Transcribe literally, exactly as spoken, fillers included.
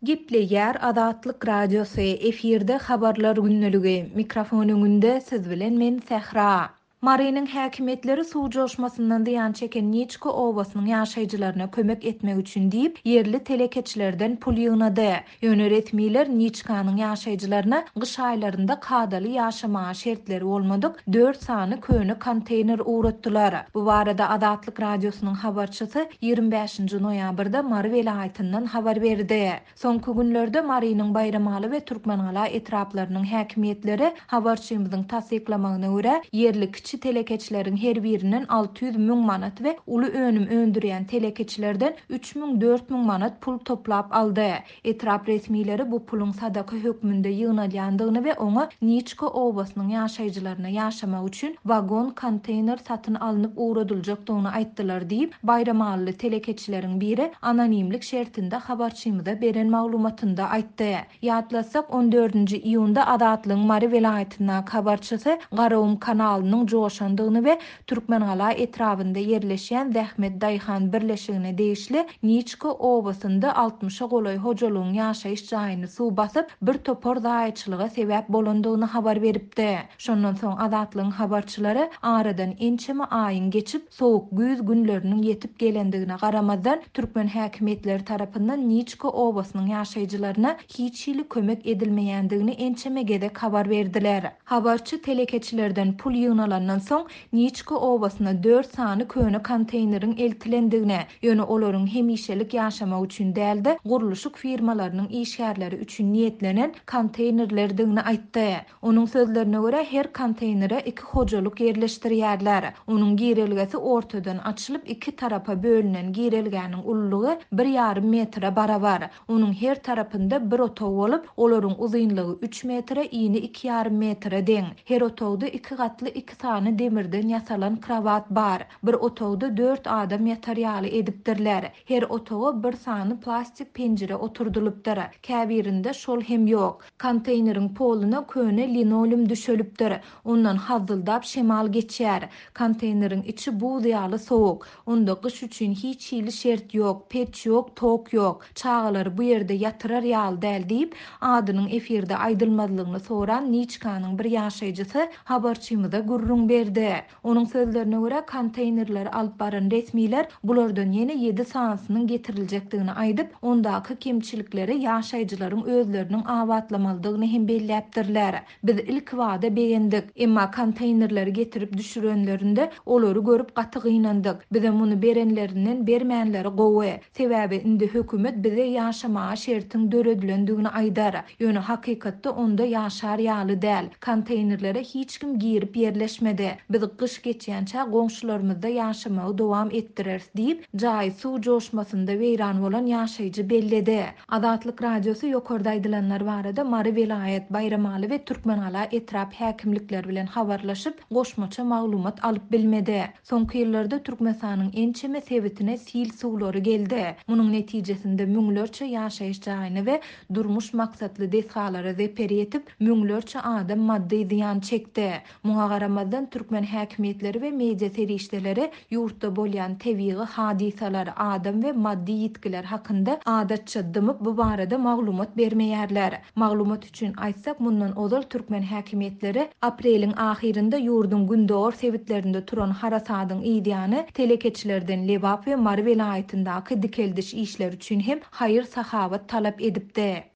Gipleýär Azatlyk Radiosy efirde habarlar günneligi. Mikrofonuňda siz bilen men Sähra. Marynyň häkimetleri suw joşmasyndan diýan çeken Niçki obasynyň ýaşaýjylaryna kömek etmek üçin diýip yerli telekeçilerden pul ýygnady. Ýöne resmiler Niçkanyň ýaşaýjylaryna gyş aýlarynda kadaly ýaşamağa şertleri bolmadyk dört sany köne konteyner uğratdylar. Bu barada Azatlyk Radiosynyň habarçysy ýygrimi beşinji noýabrda Mary welaýatyndan habar berdi. Soňky günlerde Marynyň Bayramaly we Türkmenhala etraplarynyň häkimetleri habarçymyzyň tasdiklamagyna görä yerli kiçi telekeçilerin her birinin altı yüz müň manat we uly önüm öndürýän telekeçilerden üç müň dört müň manat pul toplap aldy. Etrap resmileri bu pulun sadaka hökmünde ýygnalýandygyny we oňa Niçki obasynyň ýaşaýjylaryna ýaşamak üçin wagon konteyner satyn alynıp uğradyljakdygyny aýtdylar diýip Bayramaly telekeçileriň biri anonimlik şertinde habarçymyza beren maglumatynda aýtdy. Ýatlasak on dördünji iýunda Azatlyň Mary welaýatyna habarçysy Garawum kanalynyň joşandygyny we Türkmenhala etrafynda yerleşýän Zähmet Daýhan birleşigine degişli Niçki obasynda altmışa golay hojalygyň ýaşaýyş jaýyny suw basyp bir topor zaýatçylyga sebäp bolandygyny habar beripdi. Şondan soň Azatlyň habarçylary aradan ençeme aýyň geçip sowuk güýz günleriniň ýetip gelendigine garamazdan türkmen häkimetleri tarapyndan Niçki obasynyň ýaşaýjylaryna hiç ýyly kömek edilmeýändigini ençeme gedek habar berdiler. Habarçy telekeçilerden pul ýygnalandan soň Niçki obasyna dört sany köne konteyneriň eltilendigine, ýöne olaryň hemişelik ýaşamak üçin däldi, guruluşyk firmalarynyň işgärleri üçin niýetlenen konteynerlerdigini aýtdy. Onuň sözlerine görä her konteynere iki hojalyk ýerleşdirýärler. Onuň girelgesi ortadan açylyp iki tarapa bölünen girelgäniň ullugy bir ýarym metre barabar. Onuň her tarapynda bir otaw bolup, olaryň uzynlygy üç metre, ýyny iki ýarym metre deň. Her otawda iki gatly iki sany demirden ýasalan krawat bar. Bir otawda dört adam ýatarýaly edipdirler. Her otawa bir sany plastik penjere oturdulypdyr. Käbirinde şol hem ýok. Konteyneriň poluna köne linoleum düşölüpdir. Ondan hazyldap şemal geçýär. Konteyneriň içi buğdaýaly sowuk. Onda gyş üçin hiç ýyly şert ýok, peç ýok, tok ýok. Çağalar bu ýerde ýatyrar ýaly däl diýip adynyň efirde aýdylmazlygyny soran Niçkanyň bir ýaşaýjysy habarçymyza gurrun berdi. Onuň sözlerine görä konteynerleri alyp baran resmiler bulardan ýene ýedi sanasynyň getiriljekdigini aýdyp, ondaky kemçilikleri ýaşaýjylaryň özleriniň awatlamalydygyny hem belläpdirler. Biz ilk wada beğendik, emma konteynerleri getirip düşürenlerinde olary görüp gaty gynandyk. Bize muny berenlerinden bermänleri gowy. Sebäbi indi hökümet bize ýaşamağa şertiň döredilendigini aýdar. Ýöne hakykatda onda ýaşar ýaly däl. Konteynerlere hiç kim girip yerleşmedi. Biz gyş geçýänçä goňşularymyzda ýaşamagy dowam etdirers diýip jaý suw joşmasynda weýran bolan ýaşaýjy belledi. Azatlyk Radiosy ýokarda aýdylanlar barada Mary welaýat, Bayramaly we Türkmenhala etrap häkimlikleri bilen habarlaşyp goşmaça maglumat alyp bilmedi. Soňky ýyllarda Türkmenistanyň ençeme sebitine sil suwlary geldi. Munyň netijesinde müňlerçe ýaşaýyş jaýyny we durmuş maksatly deshalary zeper etip müňlerçe adam maddi ziyan çekdi. Muňa garamazdan türkmen häkimetleri we media serişdeleri ýurtda bolýan tebigy hadisalar, adam we maddi ýetkiler hakynda adatça dymyp bu barada maglumat bermeýärler. Maglumat üçin aýtsak, mundan ozal türkmen häkimetleri apreliň ahirinde ýurdun gündor sebitlerinde turan harasadyň ýygyany telekeçilerden Lebap we Mary welaýatyndaky dikeldiş işler üçin hem haýyr sahabat talap edipdi.